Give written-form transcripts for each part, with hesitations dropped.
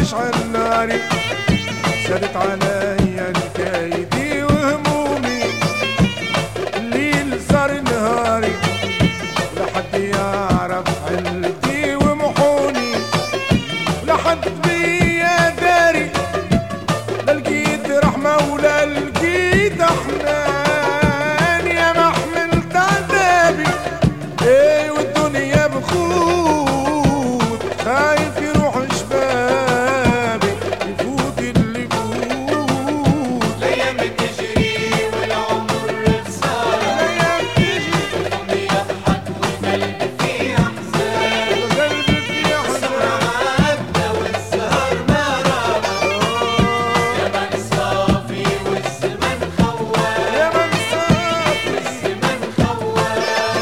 اشعل ناري، زادت عليا الكايدي وهمومي، الليل صار نهاري ولا حد يعرف حلتي ومحوني، ولا حد بيا داري، لا لقيت رحمة ولا لقيت أحنان، يا ما حملت عذابي ايه والدنيا بخوت، خايف يروح شبابي يفوت اللي يفوت. الأيام بتجري والعمر خسارة، الأيام بتجري والهم يضحك والقلب فيه أحزان، القلب فيه الصبر أحزان. ما عدى والسهر ما راح، يا من صافي والزمن خوان، يا من صافي والزمن خوان.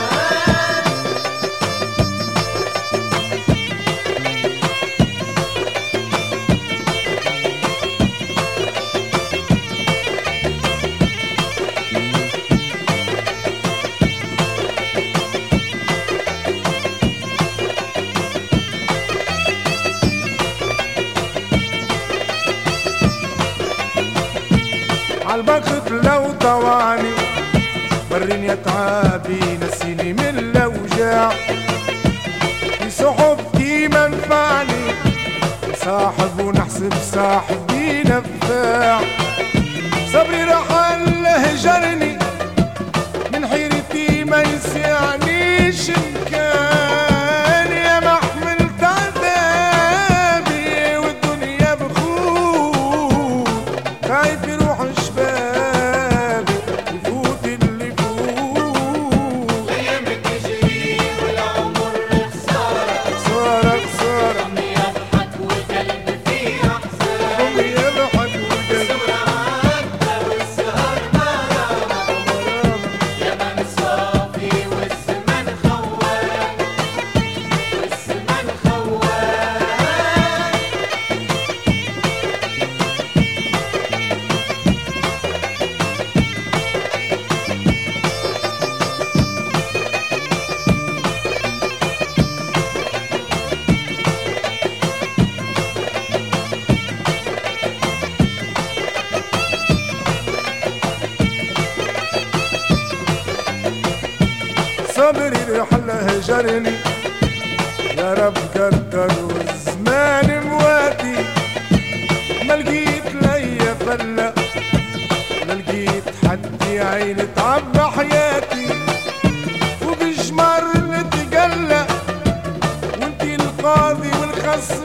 عالبخت لو طواني برين يا تعابي نسيني من الاوجاع، في صحبتي منفعني صاحب ونحسب صاحبي نفاع، صبري رحل هجرني من حيرتي ما يسعنيش إن كان، يا ما حملت عذابي والدنيا بخوت، خايف يروح شبابي يفوت اللي يفوت. الأيام بتجري والعمر خسارة، خسارة خسارة الهم يضحك والقلب فيه أحزان، هم يضحك والقلب الصبر ما عدى والسهر ما راح، يا من صافي والزمن خوان، والزمن خوان. صبري رحل هجرني، يا رب قدر والزمان مواتي، ما لقيت ليا فلا، ما لقيت حد عين تعب حياتي، وبجمر نتقلق وانتي القاضي والخصم